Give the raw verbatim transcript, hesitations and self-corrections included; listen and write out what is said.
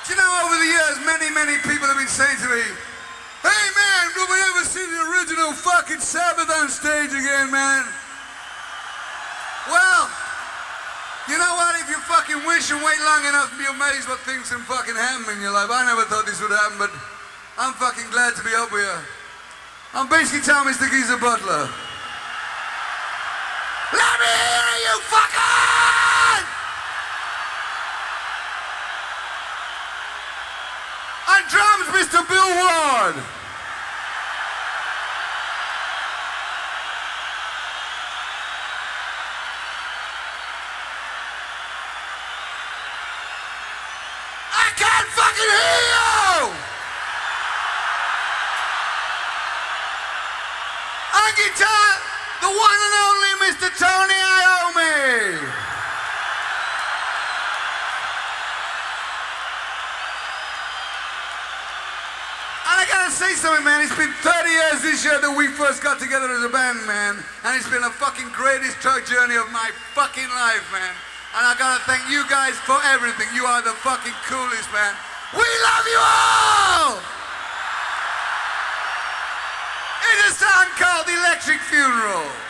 Do you know, over the years, many, many people have been saying to me, "Hey man, do we ever see the original fucking Sabbath on stage again, man?" Well, you know what? If you fucking wish and wait long enough, be amazed what things can fucking happen in your life. I never thought this would happen, but I'm fucking glad to be up here. I'm basically telling Mister Geezer Butler. Let me hear you, fucking! On drums, Mister Bill Ward. I can't fucking hear you! On guitar, the one and only Mister Tony Iommi. And I gotta say something, man. It's been thirty years this year that we first got together as a band, man. And it's been the fucking greatest truck journey of my fucking life, man. And I gotta thank you guys for everything. You are the fucking coolest, man. We love you all! It's a song called The Electric Funeral.